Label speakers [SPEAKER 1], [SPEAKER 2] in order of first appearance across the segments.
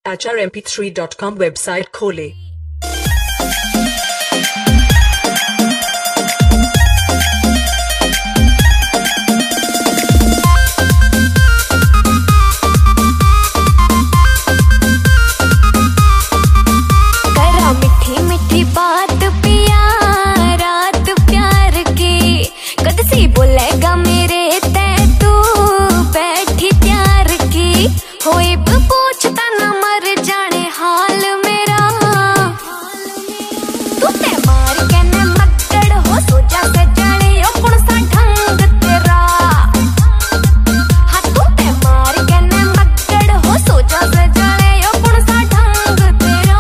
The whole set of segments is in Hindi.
[SPEAKER 1] HRMP3.com वेबसाइट खोलें।
[SPEAKER 2] बात पिया रात प्यार की कद सी बोलेगा मेरे ते तू बैठी प्यार की होए पूछता न मर जाने हाल मेरा तू ते मार के न मक्कड़ हो सोचा से जाने ओ कौन सा ढंग तेरा हाँ तू ते मार के न मक्कड़ हो सोचा से जाने ओ कौन सा ढंग तेरा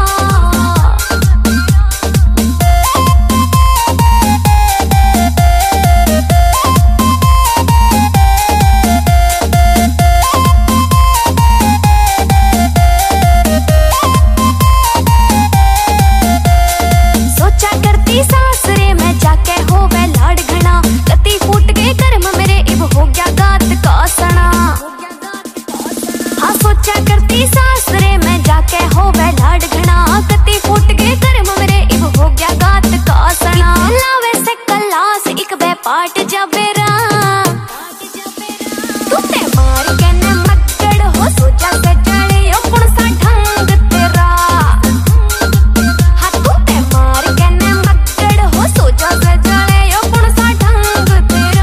[SPEAKER 2] सासरे में जाके हो वे लाड़ घना कती फूट गए कर्म मेरे इब हो गया गात का सना हाँ सोचा करती सासरे में जाके हो वे लाड़ घना कती फूट गए कर्म मेरे इब हो गया गात का सना लावे से कलास एक बे पाट जाबेरा तू ते मार के न मक्कड़ हो सोचा से जाने ओ कौन सा ढंग तेरा हाँ तू ते मार के न हो सोचा से जाने ओ कौन सा ढंग तेरा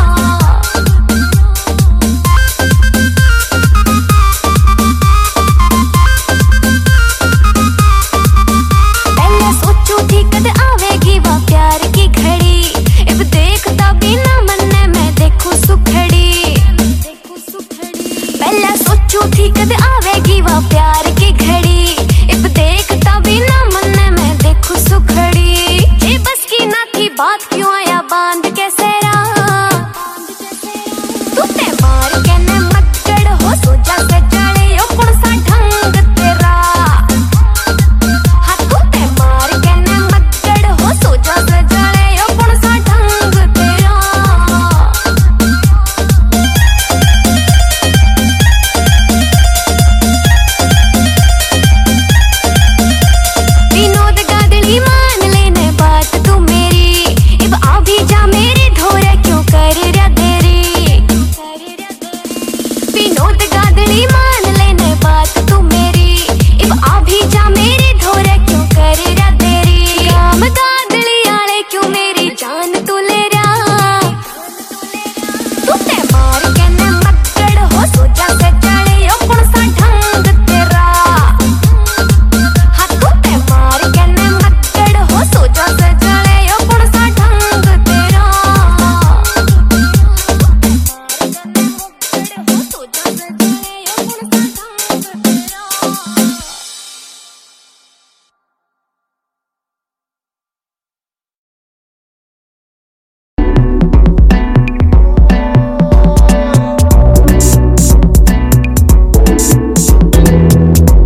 [SPEAKER 2] पहले सोचू थी कद आवेगी वह प्यार की घड़ी अब देखता बिना मन में देखूं सुखड़ी पहले सोचू थी कद आवेगी वह प्यार की घड़ी अब देखता बिना मन में देखूं सुखड़ी ये बस की ना थी बात क्यों आया बांध के सेरा तू ते मार के न मक्कड़ हो सोचा से जाने ओ कौन सा ढंग तेरा हाँ तू ते मार के न मक्कड़ हो सोचा से जाने ओ कौन सा ढंग तेरा विनोद गादड़ी मान लेने बात तू मेरी इब आ भी जा मेरे धोरे क्यों कर रहा देरी विनोद गादड़ी मान लेने बात तू मेरी इब आ भी जा मेरे धोरे क्यों कर रहा देरी काम गादड़ी आले क्यों मेरी जान तू ले रहा तू ते मार के न मक्कड़ हो सोचा से जाने ओ कौन सा ढंग तेरा हाँ तू ते मार के न मक्कड़ हो सोचा से जाने ओ कौन सा ढंग तेरा हो सोचा से जाने ओ कौन सा ढंग तेरा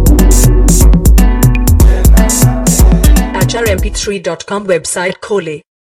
[SPEAKER 1] HRMP3.com वेबसाइट खोलें।